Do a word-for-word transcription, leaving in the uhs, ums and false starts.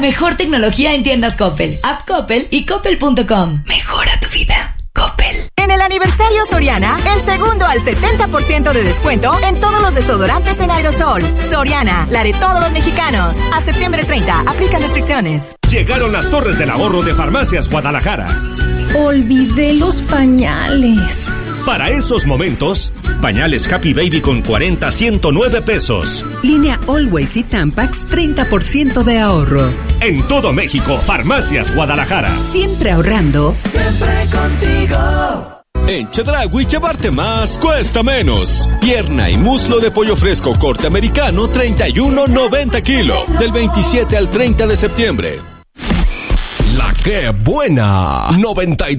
Mejor tecnología en tiendas Coppel, app Coppel y coppel punto com. Mejora tu vida, Coppel. En el aniversario Soriana, el segundo al setenta por ciento de descuento en todos los desodorantes en aerosol. Soriana, la de todos los mexicanos. A septiembre treinta, aplican restricciones. Llegaron las torres del ahorro de Farmacias Guadalajara. Olvidé los pañales. Para esos momentos, pañales Happy Baby con cuarenta a ciento nueve pesos. Línea Always y Tampax, treinta por ciento de ahorro. En todo México, Farmacias Guadalajara. Siempre ahorrando. Siempre contigo. En Chedraui llevarte más cuesta menos. Pierna y muslo de pollo fresco corte americano treinta y uno noventa kilo. Del veintisiete al treinta de septiembre. La que buena. noventa y